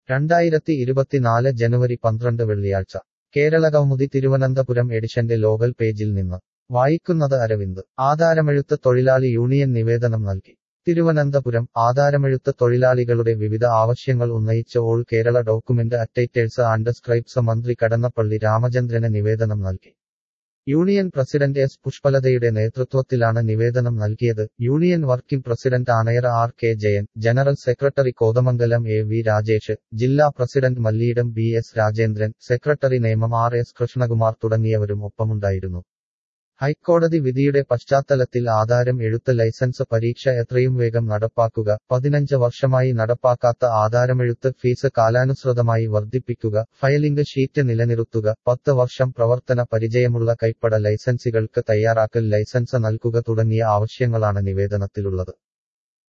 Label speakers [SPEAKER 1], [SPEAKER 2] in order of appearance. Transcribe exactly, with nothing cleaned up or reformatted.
[SPEAKER 1] രണ്ടായിരത്തി ഇരുപത്തിനാല് ജനുവരി പന്ത്രണ്ട് വെള്ളിയാഴ്ച കേരളകൗമുദി തിരുവനന്തപുരം എഡിഷന്റെ ലോകൽ പേജിൽ നിന്ന് വായിക്കുന്നത് അരവിന്ദ് ആധാരമെഴുത്ത് തൊഴിലാളി യൂണിയൻ നിവേദനം നൽകി തിരുവനന്തപുരം ആധാരമെഴുത്ത് തൊഴിലാളികളുടെ വിവിധ ആവശ്യങ്ങൾ ഉന്നയിച്ച് all Kerala document writers and scribes മന്ത്രി കടന്നപ്പള്ളി രാമചന്ദ്രന് നിവേദനം നൽകി യൂണിയൻ പ്രസിഡന്റ് എസ് പുഷ്പലതയുടെ നേതൃത്വത്തിലാണ് നിവേദനം നൽകിയത് union working president Anayara R K Jayan general secretary Kothamangalam A V Rajesh ജില്ലാ president Malliyidam B S Rajendran secretary Nemam R S Krishnakumar തുടങ്ങിയവരും ഒപ്പമുണ്ടായിരുന്നു ഹൈക്കോടതി വിധിയുടെ പശ്ചാത്തലത്തിൽ ആധാരം എഴുത്ത് ലൈസൻസ് പരീക്ഷ എത്രയും വേഗം നടപ്പാക്കുക പതിനഞ്ച് വർഷമായി നടപ്പാക്കാത്ത ആധാരമെഴുത്ത് ഫീസ് കാലാനുസൃതമായി വർദ്ധിപ്പിക്കുക ഫയലിംഗ് ഷീറ്റ് നിലനിർത്തുക പത്ത് വർഷം പ്രവർത്തന പരിചയമുള്ള കൈപ്പട ലൈസൻസികൾക്ക് തയ്യാറാക്കൽ ലൈസൻസ് നൽകുക തുടങ്ങിയ ആവശ്യങ്ങളാണ് നിവേദനത്തിലുള്ളത്